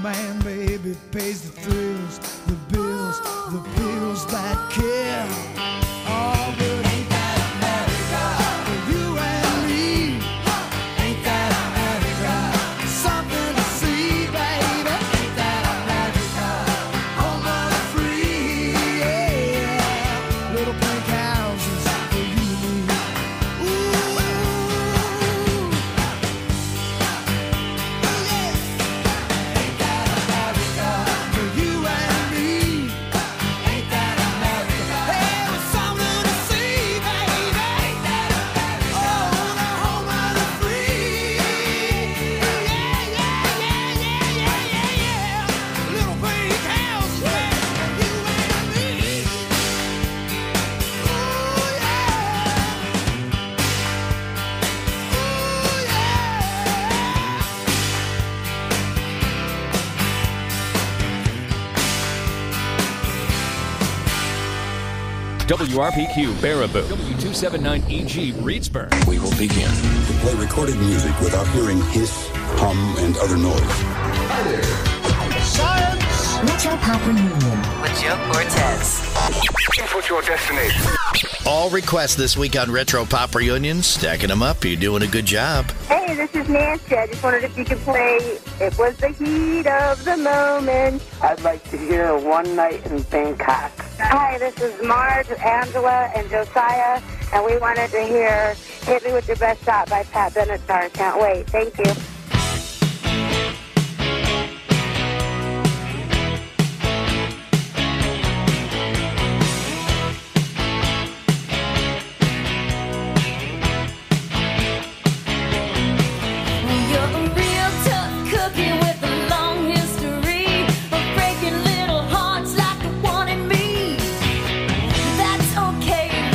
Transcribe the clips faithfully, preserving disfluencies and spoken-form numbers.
man, baby, pays the thrills, the bills, the pills that kill. Oh, but ain't that America for you and me? Ain't that America something to see, baby? Ain't that America home of the free? Yeah, little pink houses for you and me. Ooh. W R P Q Baraboo, W two seventy-nine E G Reedsburg. We will begin to play recorded music without hearing hiss, hum, and other noise. Hi there. Science! Retro Pop Reunion with Joe Cortez. Input your destination. All requests this week on Retro Pop Reunion. Stacking them up. You're doing a good job. Hey, this is Nancy. I just wondered if you could play It Was the Heat of the Moment. I'd like to hear One Night in Bangkok. Hi, this is Marge, Angela, and Josiah, and we wanted to hear Hit Me With Your Best Shot by Pat Benatar. Can't wait. Thank you.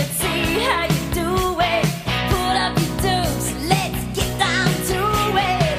Let's get down to it.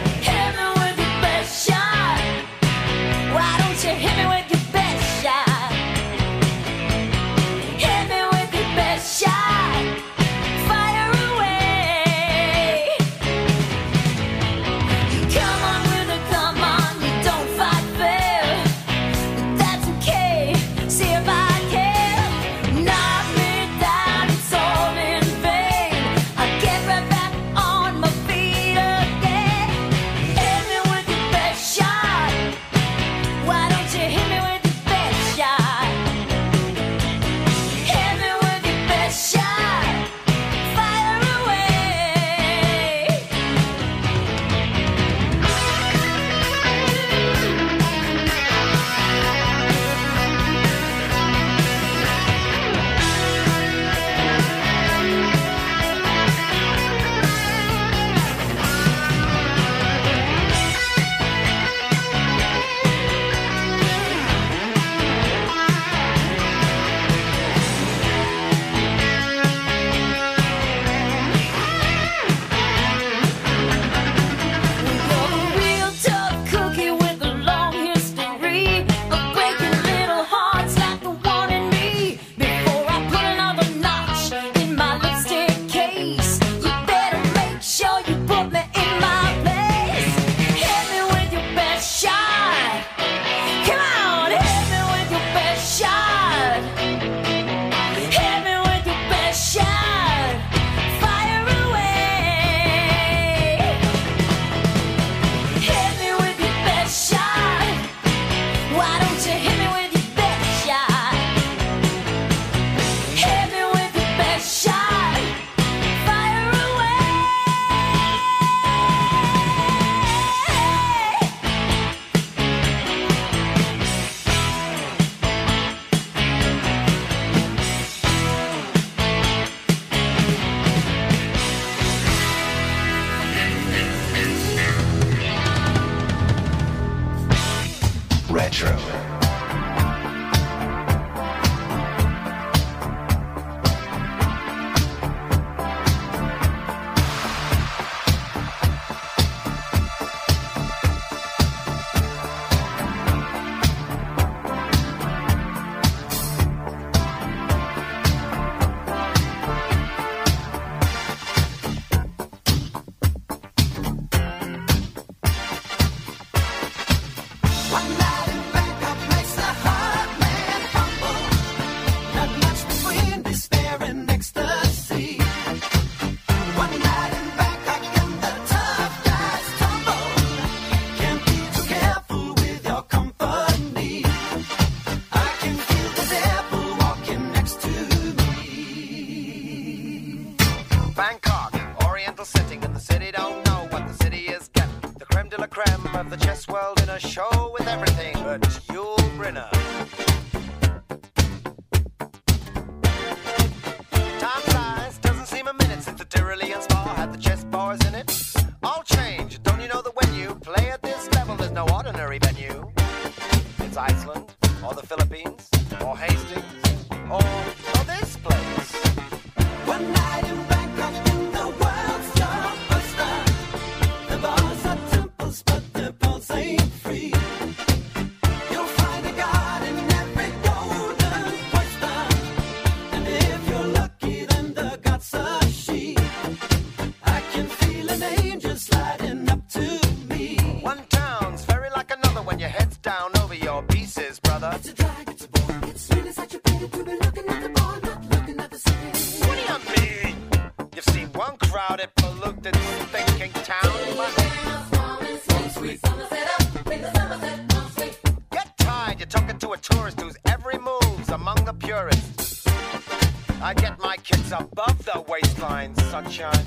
purist. I get my kids above the waistline, sunshine.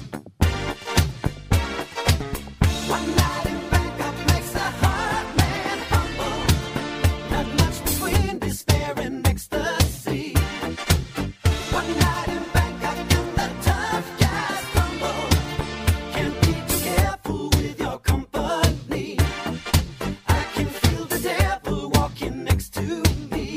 One night in Bangkok makes a hard man humble. Not much between despair and ecstasy. One night in Bangkok and the tough guys crumble. Can't be too careful with your company. I can feel the devil walking next to me.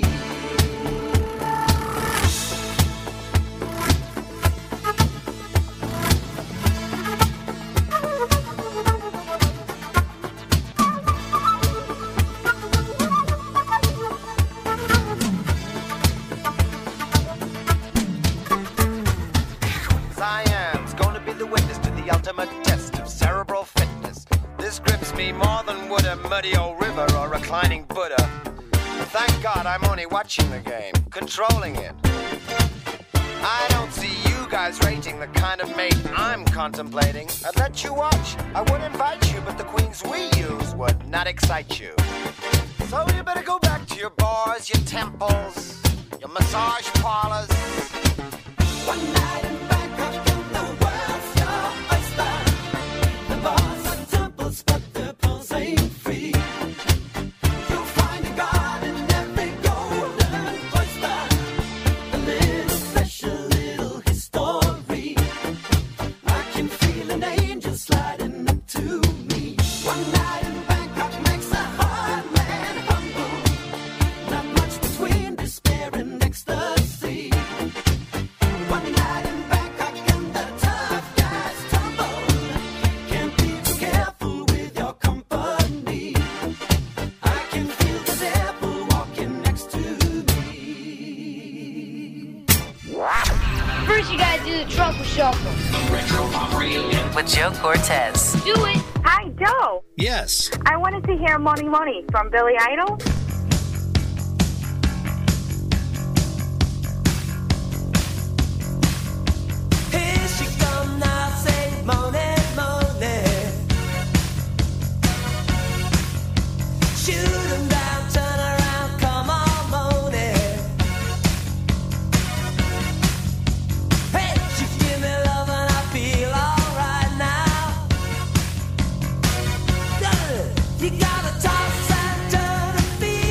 Siam's gonna be the witness to the ultimate test of cerebral fitness. This grips me more than would a muddy old river or reclining Buddha. Thank God I'm only watching the game, controlling it. I don't see you guys rating the kind of mate I'm contemplating. I'd let you watch, I would invite you, but the queens we use would not excite you. So you better go back to your bars, your temples, your massage parlors. One night in Bangkok and the world's your oyster. The bars are temples, but the pearls ain't free. You'll find a god in every golden oyster. A little special little history. I can feel an angel sliding up to me. One night in Bangkok makes a hard man humble. Not much between despair and ecstasy. One night in Bangkok and the tough guys tumble. Can't be too careful with your company. I can feel the devil walking next to me. First, you gotta do the truffle shuffle. Retro Pop Reunion with Joe Cortez. Do it. Hi, Joe. Yes. I wanted to hear Money Money from Billy Idol. Here she come now, say money, money. Shoot 'em down, turn around, come on, money. Hey, she give me love and I feel alright now. You gotta toss and turn and feel.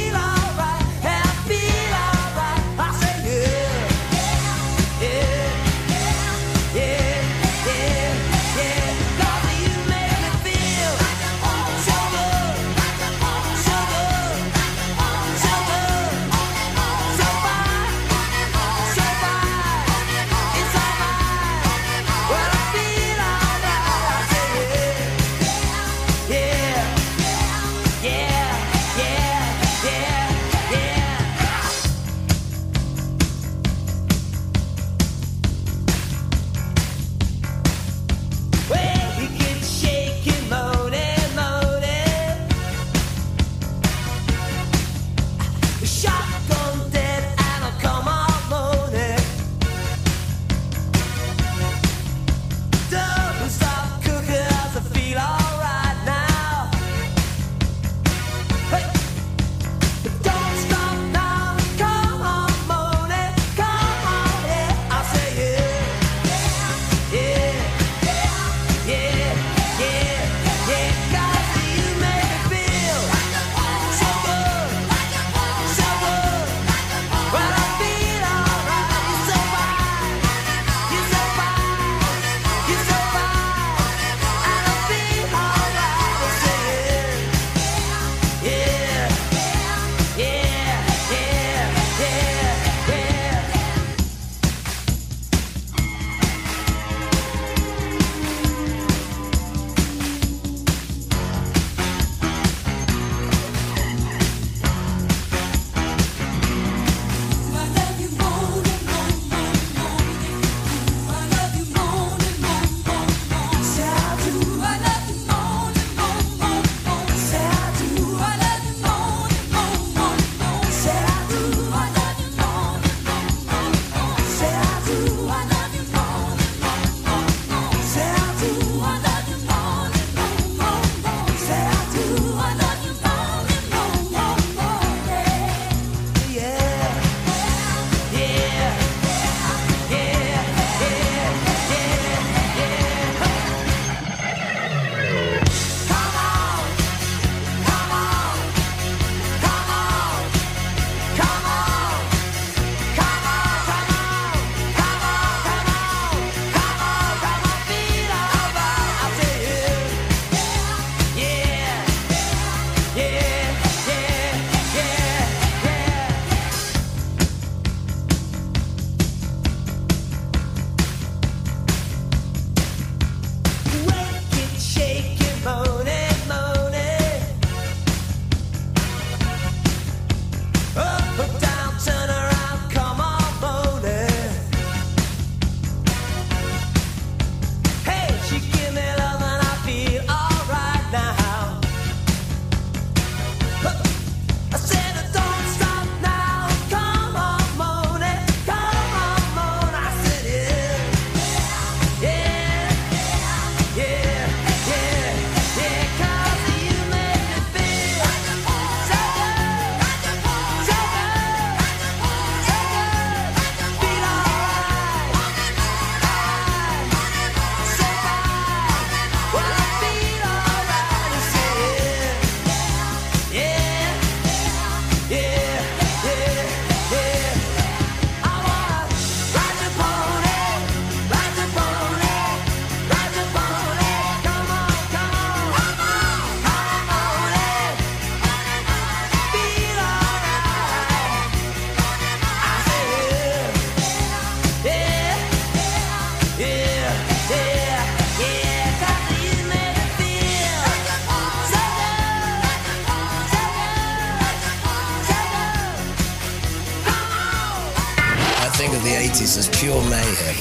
think of the eighties as pure mayhem.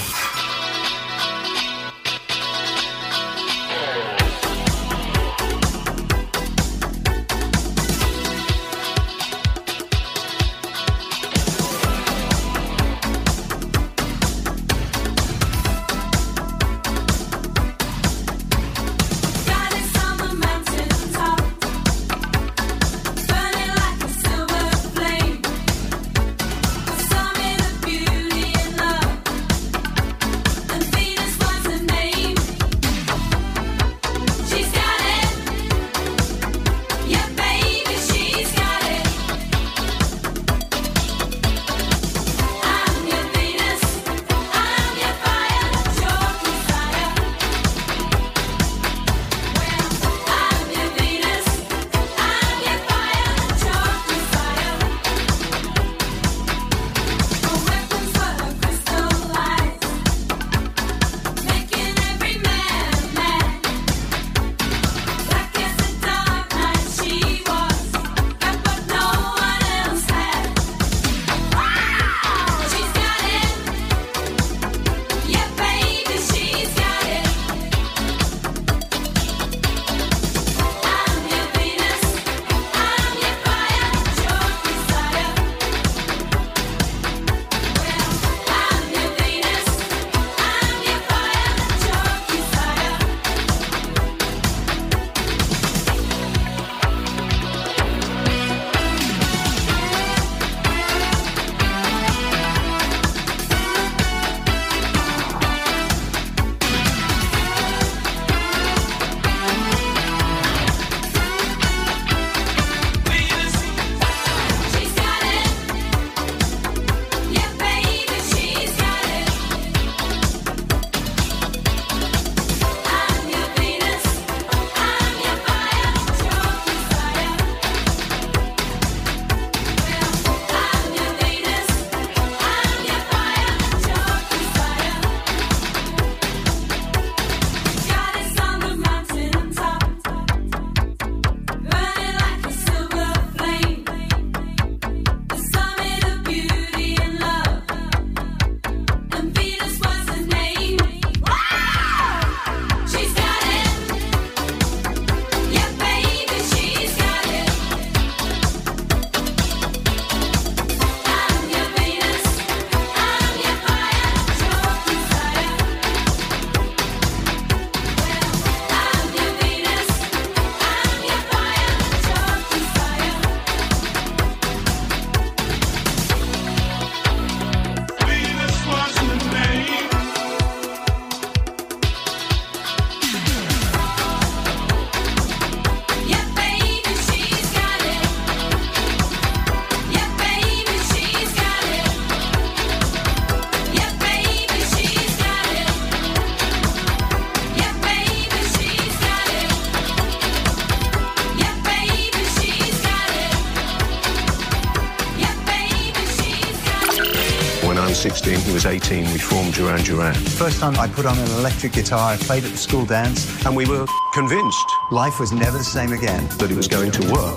sixteen, he was eighteen, we formed Duran Duran. First time I put on an electric guitar, I played at the school dance. And we were convinced. Life was never the same again. That it was going to work.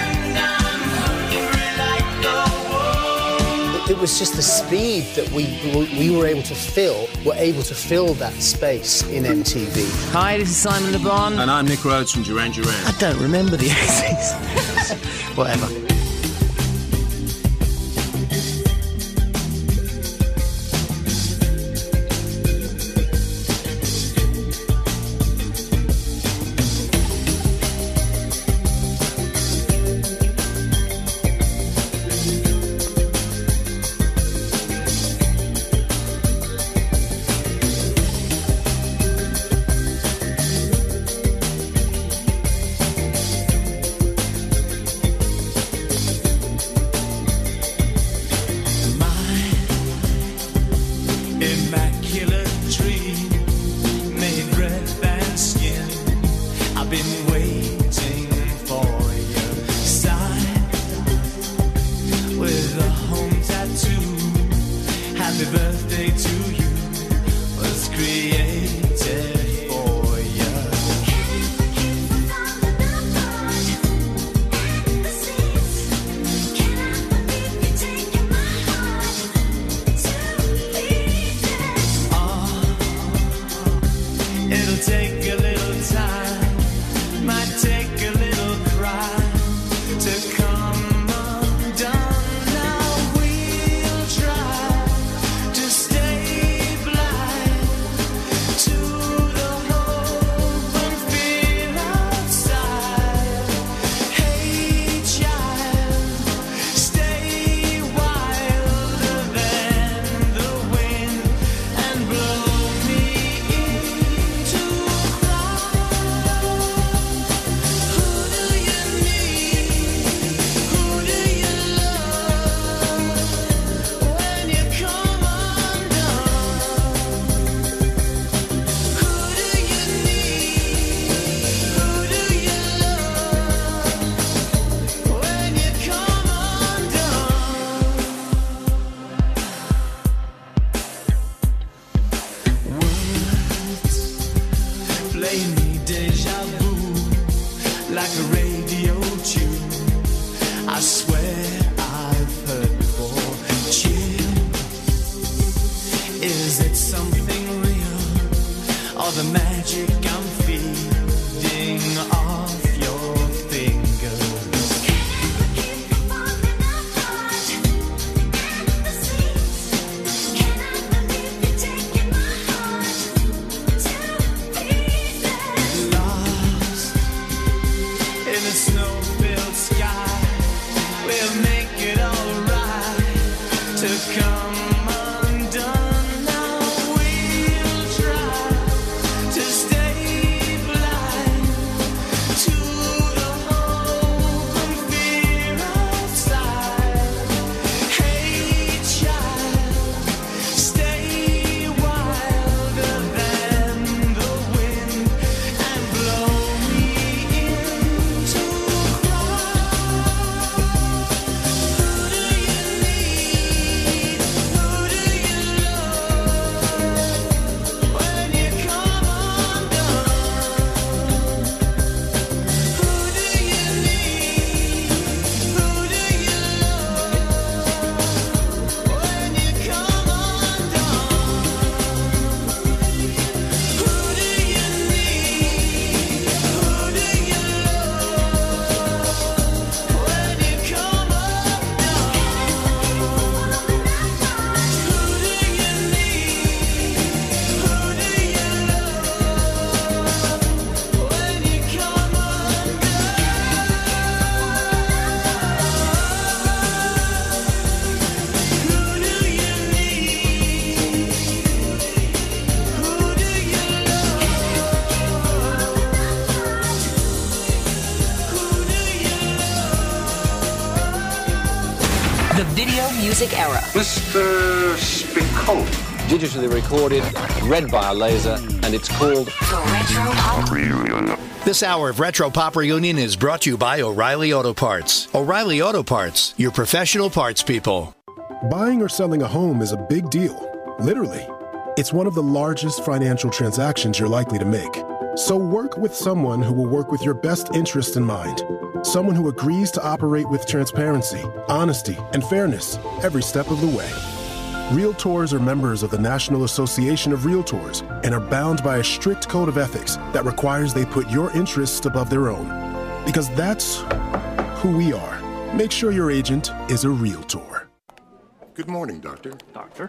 It was just the speed that we we were able to fill, were able to fill that space in M T V. Hi, this is Simon Le Bon. And I'm Nick Rhodes from Duran Duran. I don't remember the eighties. Whatever. Is it something real, or the magic I'm feeding off your fingers? Lost in a snow-filled sky, we'll make it all right to come. Music era. Mister Spicoli. Digitally recorded, read by a laser, and it's called The Retro Pop Reunion. This hour of Retro Pop Reunion is brought to you by O'Reilly Auto Parts. O'Reilly Auto Parts, your professional parts people. Buying or selling a home is a big deal. Literally. It's one of the largest financial transactions you're likely to make. So work with someone who will work with your best interests in mind. Someone who agrees to operate with transparency, honesty, and fairness every step of the way. Realtors are members of the National Association of Realtors and are bound by a strict code of ethics that requires they put your interests above their own. Because that's who we are. Make sure your agent is a Realtor. Good morning, Doctor. Doctor?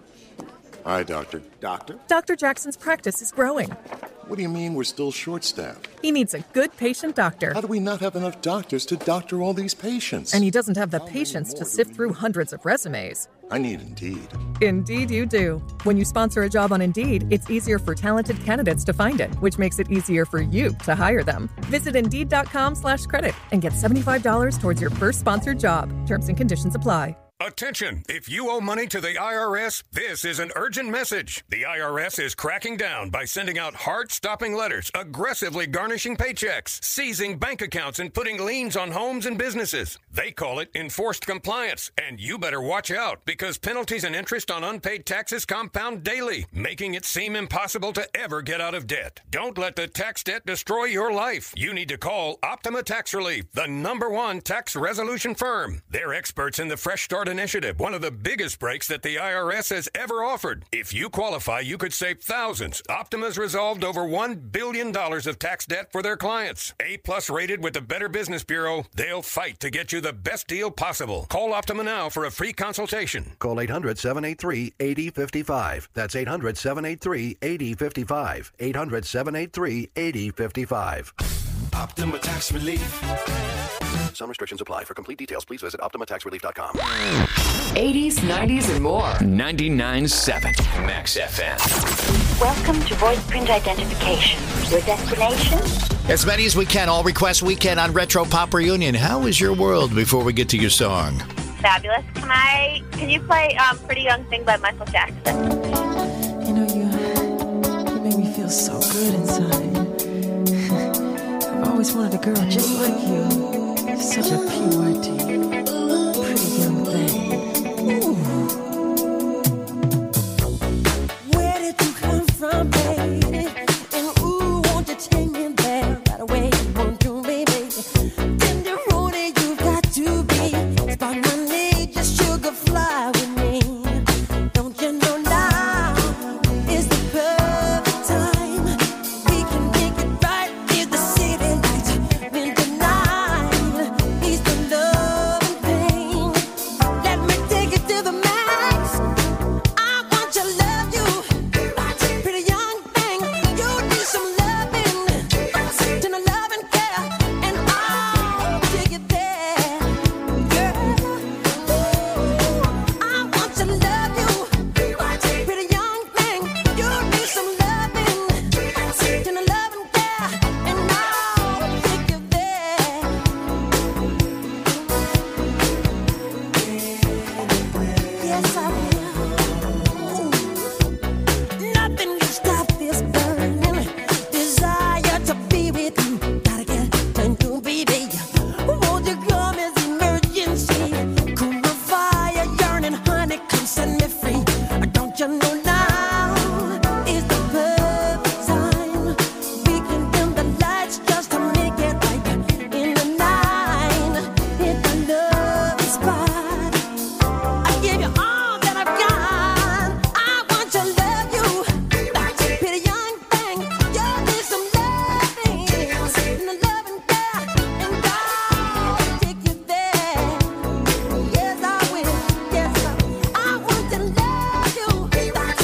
Hi, Doctor. Doctor? Doctor Jackson's practice is growing. What do you mean we're still short-staffed? He needs a good patient doctor. How do we not have enough doctors to doctor all these patients? And he doesn't have the patience to sift through hundreds of resumes. I need Indeed. Indeed you do. When you sponsor a job on Indeed, it's easier for talented candidates to find it, which makes it easier for you to hire them. Visit Indeed.com slash credit and get seventy-five dollars towards your first sponsored job. Terms and conditions apply. Attention! If you owe money to the I R S, this is an urgent message. The I R S is cracking down by sending out heart-stopping letters, aggressively garnishing paychecks, seizing bank accounts, and putting liens on homes and businesses. They call it enforced compliance, and you better watch out because penalties and interest on unpaid taxes compound daily, making it seem impossible to ever get out of debt. Don't let the tax debt destroy your life. You need to call Optima Tax Relief, the number one tax resolution firm. They're experts in the Fresh Start Initiative, one of the biggest breaks that the I R S has ever offered. If you qualify, you could save thousands. Optima's resolved over one billion dollars of tax debt for their clients. A-plus rated with the Better Business Bureau, they'll fight to get you the best deal possible. Call Optima now for a free consultation. Call eight hundred, seven eight three, eight zero five five. That's eight hundred, seven eight three, eight zero five five. eight hundred, seven eight three, eight zero five five. Optima Tax Relief. Some restrictions apply. For complete details, please visit optima tax relief dot com. eighties, nineties, and more. ninety-nine point seven Max F M. Welcome to Voice Print Identification. Your destination? As many as we can, all requests weekend on Retro Pop Reunion. How is your world before we get to your song? Fabulous. Can I, can you play um, Pretty Young Thing by Michael Jackson? You know, you, you make me feel so good inside. I've always wanted a girl just like you. Such a purity, pretty young thing. Ooh. Where did you come from, baby? And ooh, won't you take me there right away? Won't you, baby? Tenderoni, you've got to be. Spot my knee, just sugar fly with me. Don't you know now? you know now is the perfect time. We can dim the lights just to make it right in the night. Hit the love spot. I give you all that I've got. I want to love you like a pretty young thing. You need some loving and the loving there, and I'll take you there. Yes, I will. Yes, I will. I want to love you like a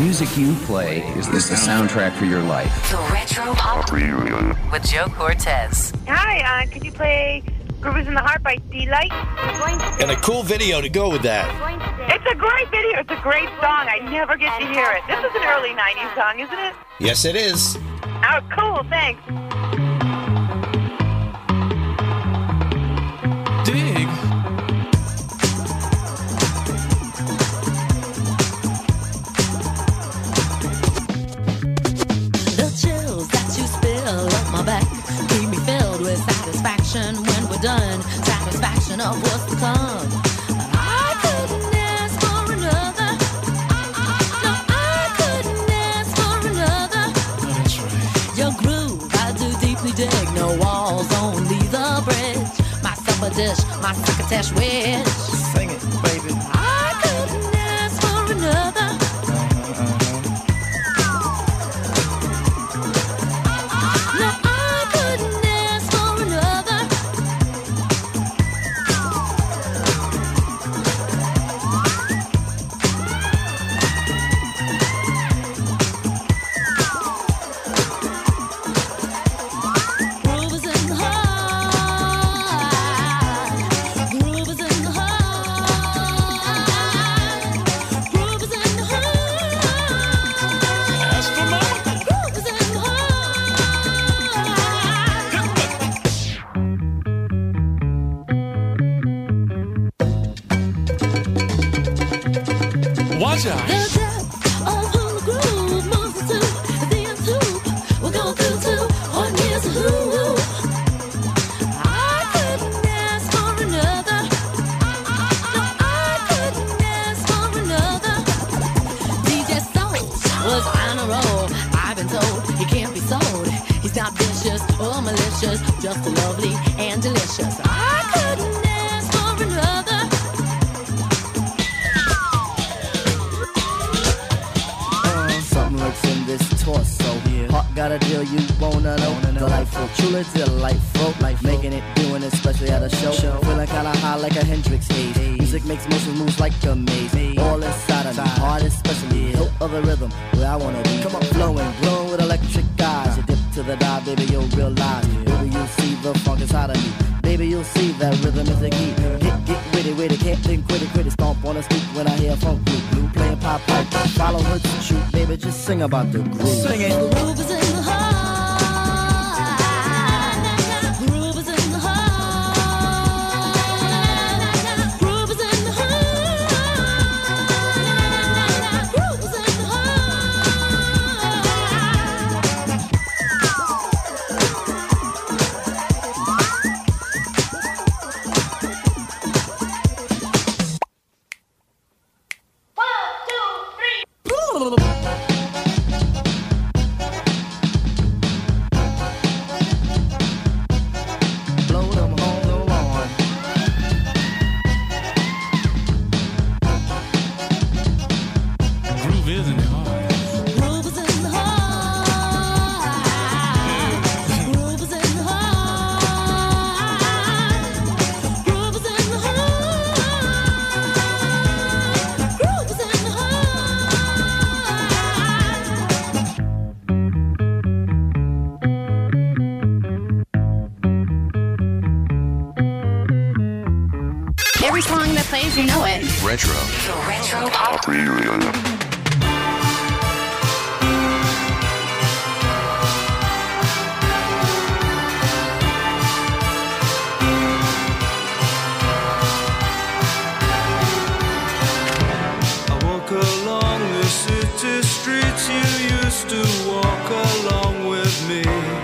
music you play is the soundtrack for your life. The Retro Pop Reunion with Joe Cortez. Hi, uh, could you play Groovers in the Heart by D-Light? And a cool video to go with that. It's a great video. It's a great song. I never get to hear it. This is an early nineties song, isn't it? Yes, it is. Oh, cool. Thanks. Dig. The chills that you spill up my back keep me filled with satisfaction when we're done. Satisfaction of what's to come. I couldn't ask for another. No, I couldn't ask for another. That's right. Your groove, I do deeply dig. No walls, only the bridge. My supper dish, my succotash wish. Sing it, baby. I couldn't ask for another. No, I couldn't ask for another. Groove is in the heart. Groove is in the heart. Groove is in the heart. That's for mama. Groove is in the heart. Watch out. The depth of who the groove moves to, the end hoop will go through to, or near to who. I couldn't ask for another. No, I couldn't ask for another. D J Soul was on a roll. I've been told he can't be sold. He's not vicious or malicious, just lovely and delicious. I couldn't ask for another. Something lurks in this torso. Heart got a deal you wanna know. Delightful, truly delightful. Life making it, doing it, especially at a show. Feeling kinda high like a Hendrix haze. Music makes motion moves like a maze. All inside of me, heart especially. Hilt of the rhythm, where I wanna be. Come on, flowing, glowing with electric eyes. You dip to the dive, baby, you'll realize. Baby, you'll see the funk inside of me. Baby, you'll see that rhythm is the key. Get, get witty, witty, can't think, quit it, quit it. Stomp on a stoop when I hear funk blue. Blue playing pop pipe, follow her to shoot. Baby, just sing about the groove. Sing it. The groove is in the heart. Groove is in the heart. Groove is in the heart. Groove is in the Blow them home the lawn. Groove is in the heart. Groove is in the heart. Groove is in the heart. Groove is in the heart. Groove is in the Every song that plays, you know it. Retro. The Retro Pop Reunion. I walk along the city streets you used to walk along with me.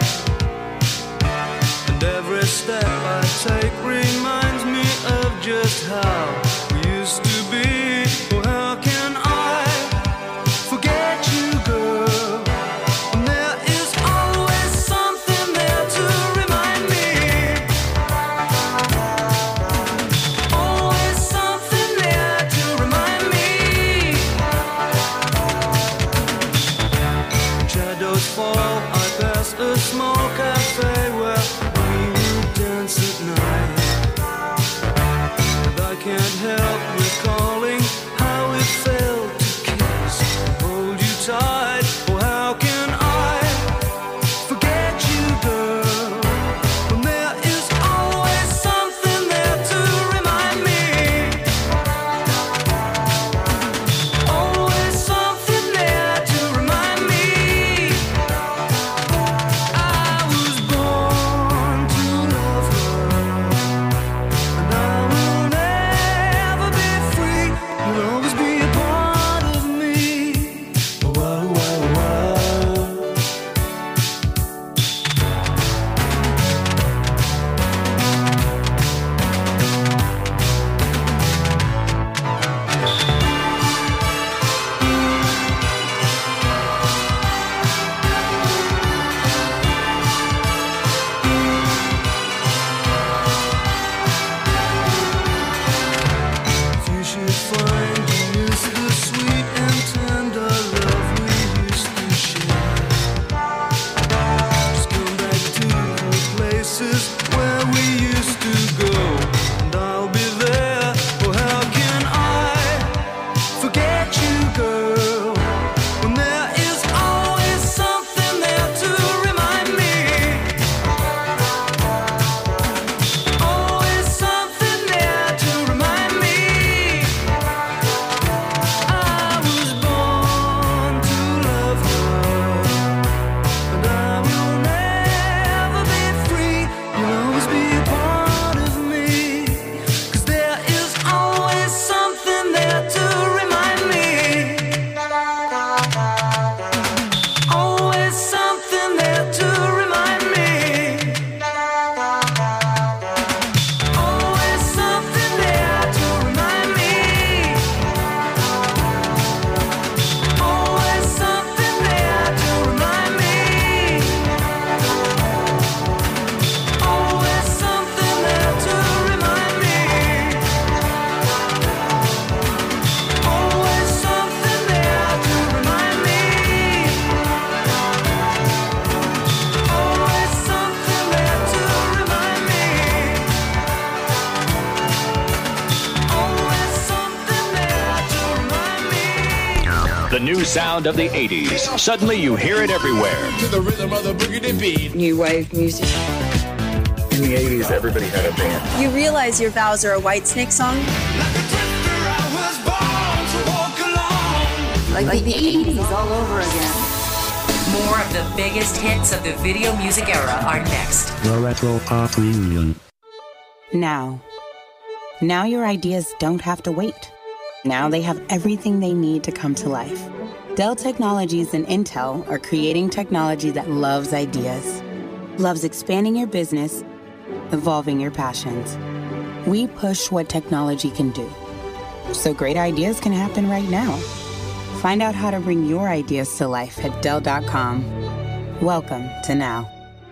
And every step I take reminds me of just how we used to be. Oh, how can I forget you, girl? And there is always something there to remind me. Always something there to remind me. Shadows fall, I pass a small cafe where we would dance at night. And I can't The new sound of the eighties. Suddenly you hear it everywhere. To the rhythm of the boogie beat. New wave music. In the eighties, everybody had a band. You realize your vows are a Whitesnake song? Like, like the eighties all over again. More of the biggest hits of the video music era are next. The Retro Pop Reunion. Now. Now your ideas don't have to wait. Now they have everything they need to come to life. Dell Technologies and Intel are creating technology that loves ideas. Loves expanding your business, evolving your passions. We push what technology can do. So great ideas can happen right now. Find out how to bring your ideas to life at Dell dot com. Welcome to Now.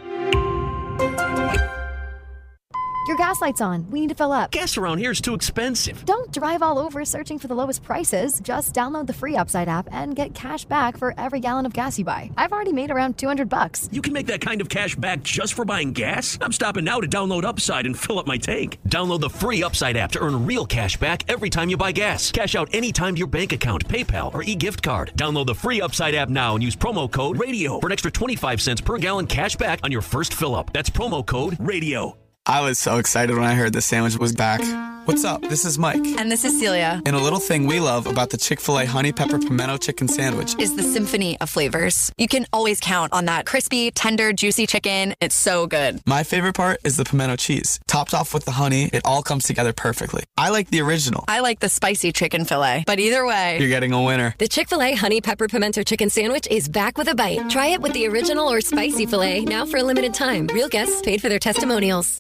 Your gas light's on. We need to fill up. Gas around here is too expensive. Don't drive all over searching for the lowest prices. Just download the free Upside app and get cash back for every gallon of gas you buy. I've already made around two hundred bucks. You can make that kind of cash back just for buying gas? I'm stopping now to download Upside and fill up my tank. Download the free Upside app to earn real cash back every time you buy gas. Cash out anytime to your bank account, PayPal, or e-gift card. Download the free Upside app now and use promo code RADIO for an extra twenty-five cents per gallon cash back on your first fill up. That's promo code RADIO. I was so excited when I heard the sandwich was back. What's up? This is Mike. And this is Celia. And a little thing we love about the Chick-fil-A Honey Pepper Pimento Chicken Sandwich is the symphony of flavors. You can always count on that crispy, tender, juicy chicken. It's so good. My favorite part is the pimento cheese. Topped off with the honey, it all comes together perfectly. I like the original. I like the spicy chicken fillet. But either way, you're getting a winner. The Chick-fil-A Honey Pepper Pimento Chicken Sandwich is back with a bite. Try it with the original or spicy filet now for a limited time. Real guests paid for their testimonials.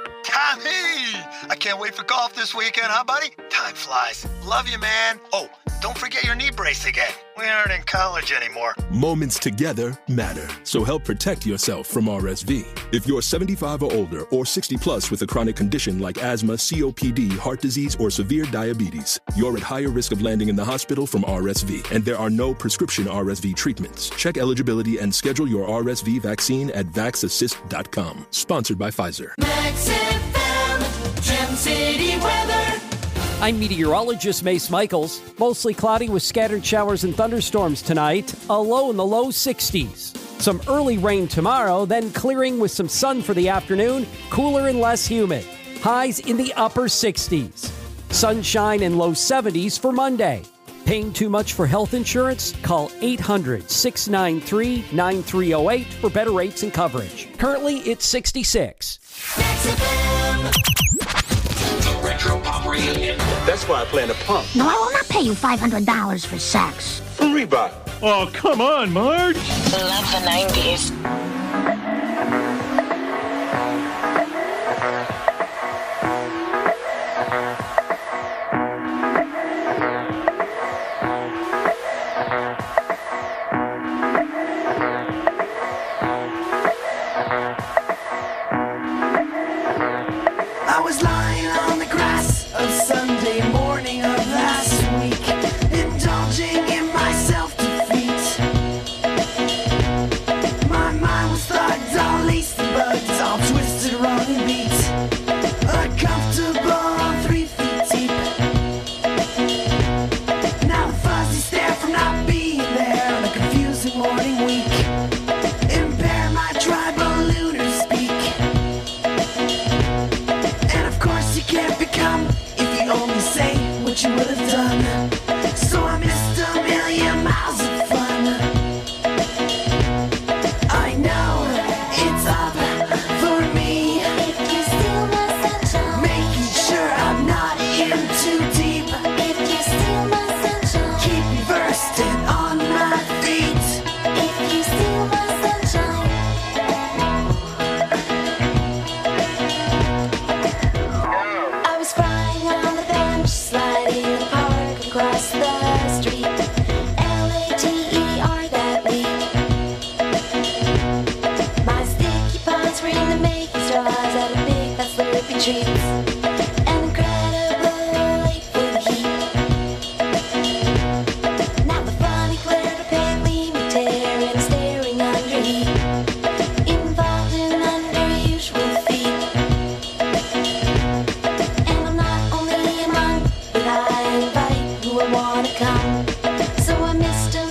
Tommy! I can't wait for golf this weekend, huh, buddy? Time flies. Love you, man. Oh, don't forget your knee brace again. We aren't in college anymore. Moments together matter, so help protect yourself from R S V. If you're seventy-five or older or sixty plus with a chronic condition like asthma, C O P D, heart disease, or severe diabetes, you're at higher risk of landing in the hospital from R S V, and there are no prescription R S V treatments. Check eligibility and schedule your R S V vaccine at vax assist dot com. Sponsored by Pfizer. Max F M, Gem City weather. I'm meteorologist Mace Michaels. Mostly cloudy with scattered showers and thunderstorms tonight. A low in the low sixties. Some early rain tomorrow, then clearing with some sun for the afternoon. Cooler and less humid. Highs in the upper sixties. Sunshine and low seventies for Monday. Paying too much for health insurance? Call eight hundred, six nine three, nine three zero eight for better rates and coverage. Currently, it's sixty-six. Retro Pop Reunion. That's why I plan to pump. No, I will not pay you five hundred dollars for sex. For Reebok. Oh, come on, Marge. Love the nineties. I was lying on the grass of Sunday morning of last week, indulging in my self-defeat. My mind was thugged, all laced and bugged, all twisted, wrong and beat. Uncomfortable on three feet deep. Now the fuzzy stare from not being there on a confusing morning week impair my tribal lunar speak. You can't become if you only say what you would have done. So I missed a million miles of fun. I know it's up for me. If you steal my sunshine, making sure I'm not in too deep. If you steal my sunshine, keep me versed and on my feet. If you steal my sunshine. Sliding park across the street, L A T E R that week. My sticky paws were in the making straws at a big fat slurpy treats. An incredible late for the heat. Now the funny glare of pale gleaming tear and staring under heat, involved in unusual feet. And I'm not only among, but I invite who I wanna come. So I missed a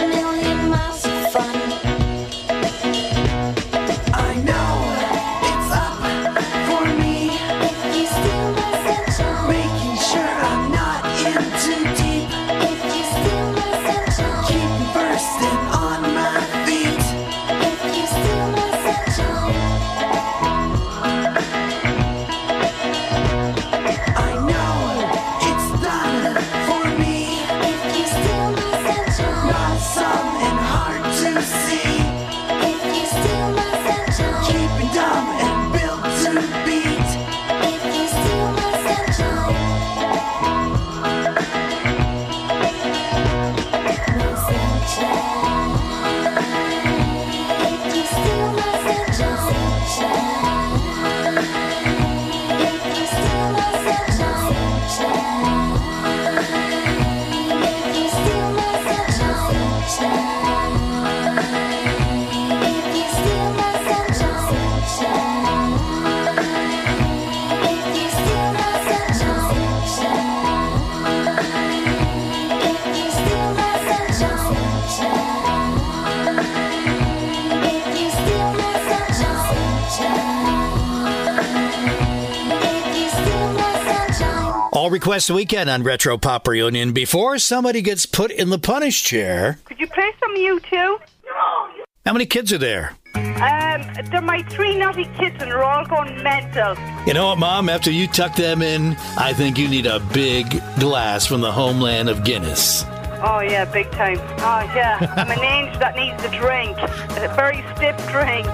Call request weekend on Retro Pop Reunion. Before somebody gets put in the punish chair. Could you play some U two? How many kids are there? Um, they're my three naughty kids and they're all going mental. You know what, Mom? After you tuck them in, I think you need a big glass from the homeland of Guinness. Oh, yeah, big time. Oh, yeah. I'm an angel that needs a drink. A very stiff drink.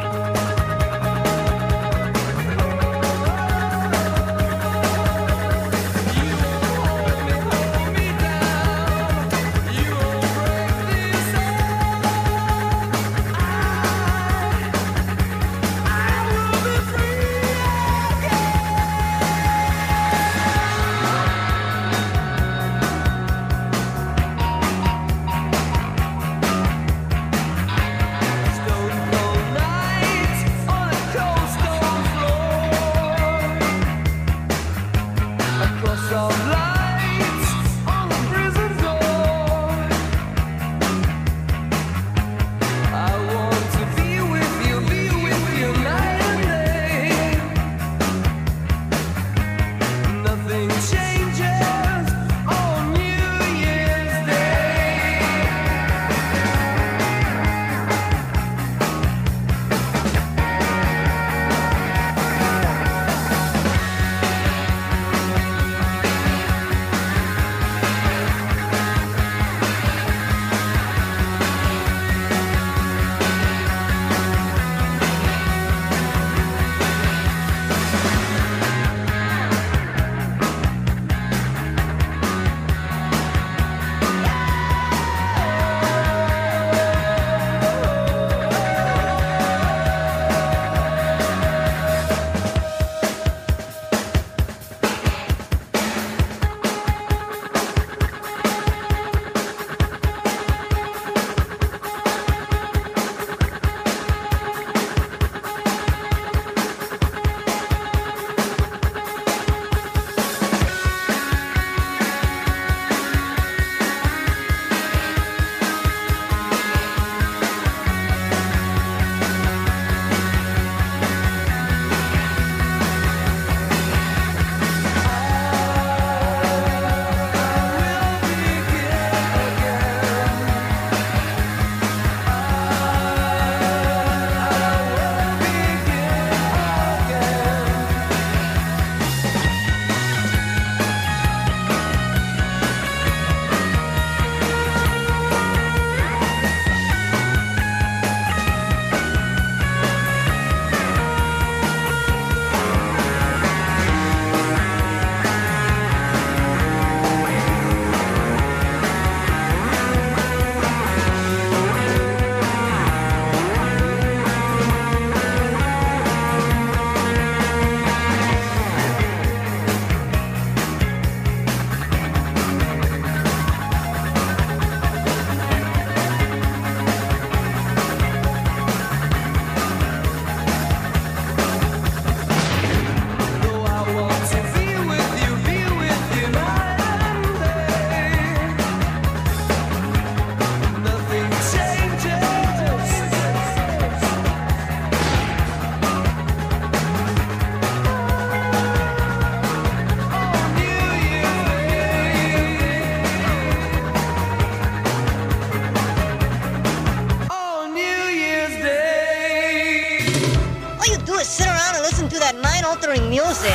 Music.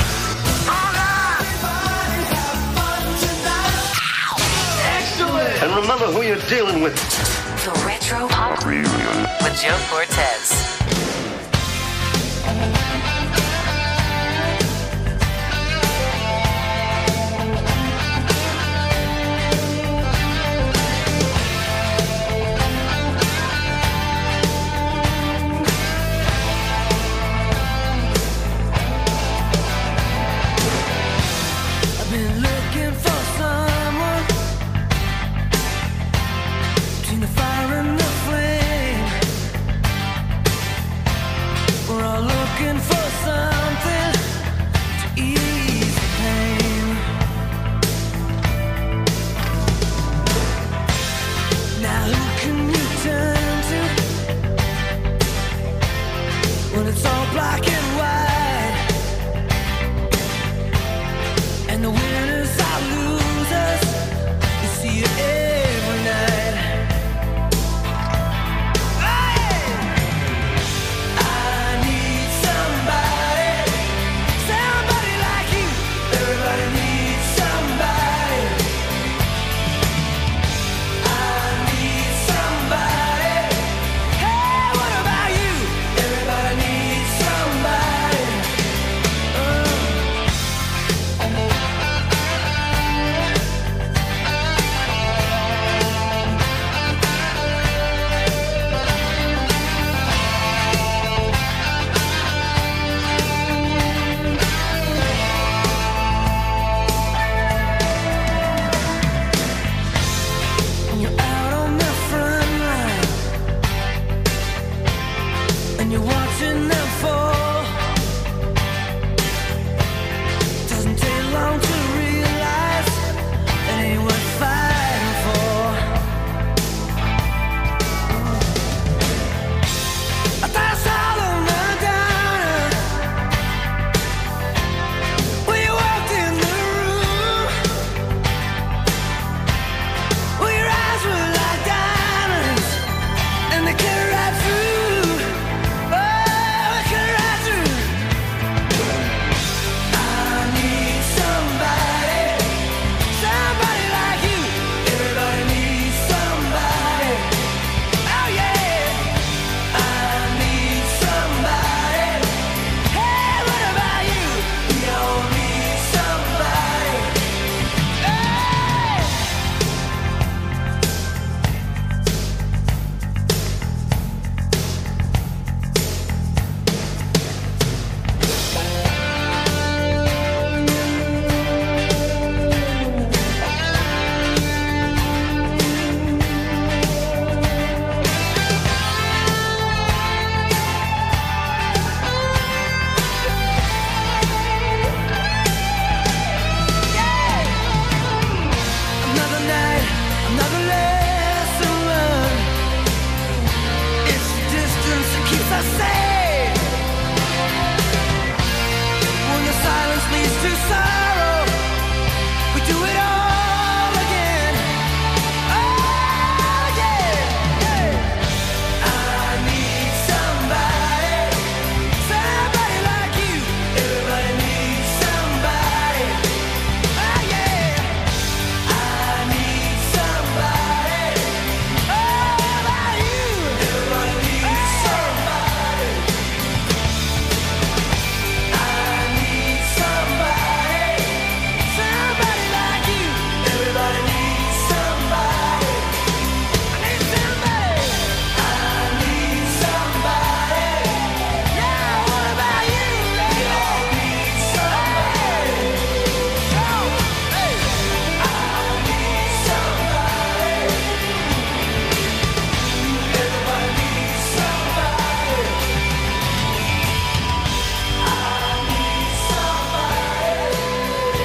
Excellent! And remember who you're dealing with. The Retro Pop Reunion with Joe Cortez. Between the fire and the flame,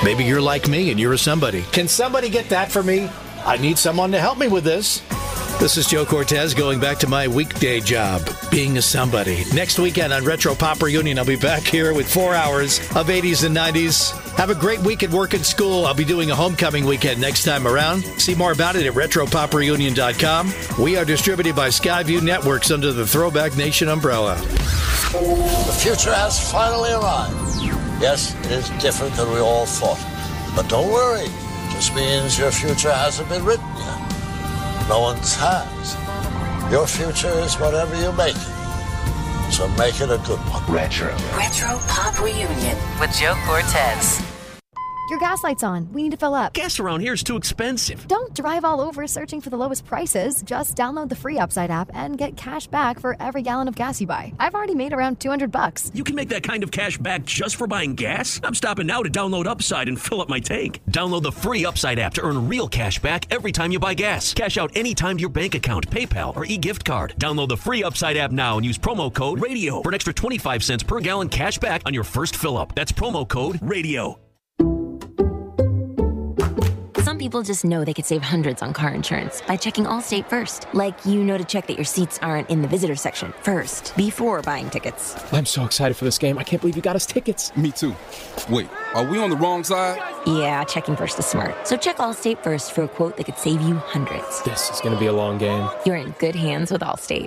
Maybe you're like me and you're a somebody. Can somebody get that for me? I need someone to help me with this. This is Joe Cortez going back to my weekday job, being a somebody. Next weekend on Retro Pop Reunion, I'll be back here with four hours of eighties and nineties. Have a great week at work and school. I'll be doing a homecoming weekend next time around. See more about it at retro pop reunion dot com. We are distributed by Skyview Networks under the Throwback Nation umbrella. The future has finally arrived. Yes, it is different than we all thought. But don't worry. It just means your future hasn't been written yet. No one's has. Your future is whatever you make it. So make it a good one. Retro. Retro Pop Reunion with Joe Cortez. Your gas light's on. We need to fill up. Gas around here is too expensive. Don't drive all over searching for the lowest prices. Just download the free Upside app and get cash back for every gallon of gas you buy. I've already made around two hundred bucks. You can make that kind of cash back just for buying gas? I'm stopping now to download Upside and fill up my tank. Download the free Upside app to earn real cash back every time you buy gas. Cash out anytime to your bank account, PayPal, or e-gift card. Download the free Upside app now and use promo code RADIO for an extra twenty-five cents per gallon cash back on your first fill up. That's promo code RADIO. Some people just know they could save hundreds on car insurance by checking Allstate first. Like, you know to check that your seats aren't in the visitor section first, before buying tickets. I'm so excited for this game. I can't believe you got us tickets. Me too. Wait, are we on the wrong side? Yeah, checking first is smart. So check Allstate first for a quote that could save you hundreds. This is going to be a long game. You're in good hands with Allstate.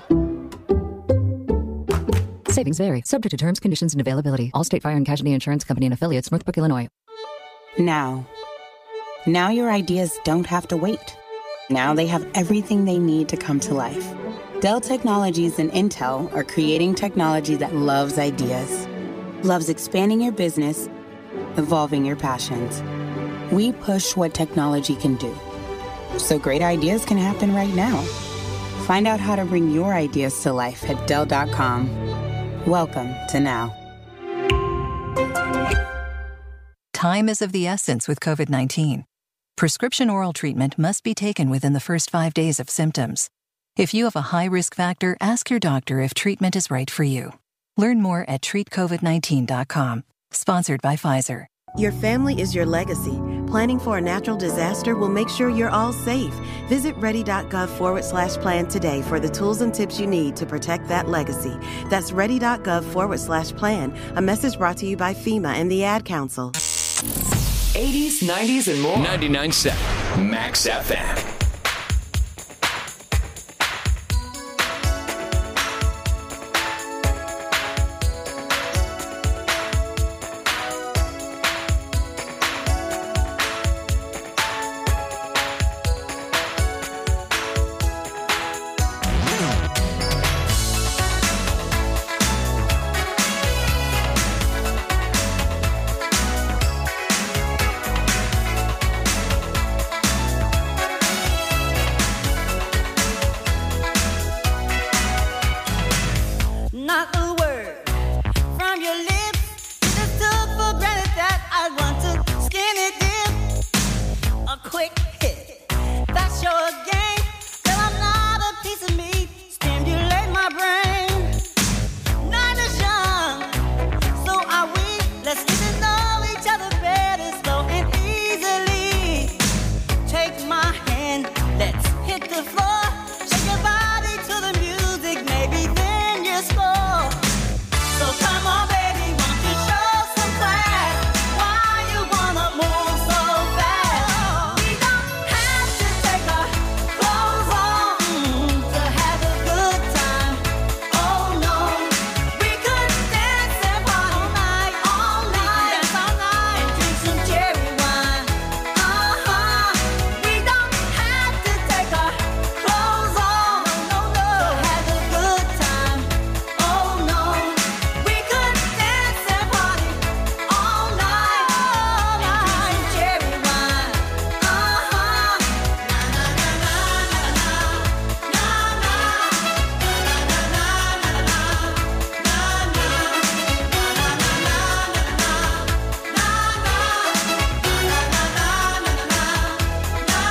Savings vary. Subject to terms, conditions, and availability. Allstate Fire and Casualty Insurance Company and affiliates, Northbrook, Illinois. Now. Now your ideas don't have to wait. Now they have everything they need to come to life. Dell Technologies and Intel are creating technology that loves ideas, loves expanding your business, evolving your passions. We push what technology can do, so great ideas can happen right now. Find out how to bring your ideas to life at Dell dot com. Welcome to Now. Time is of the essence with COVID nineteen. Prescription oral treatment must be taken within the first five days of symptoms. If you have a high risk factor, ask your doctor if treatment is right for you. Learn more at treat covid nineteen dot com. Sponsored by Pfizer. Your family is your legacy. Planning for a natural disaster will make sure you're all safe. Visit ready.gov forward slash plan today for the tools and tips you need to protect that legacy. That's ready.gov forward slash plan. A message brought to you by FEMA and the Ad Council. eighties, nineties, and more. ninety-nine point seven Max F M.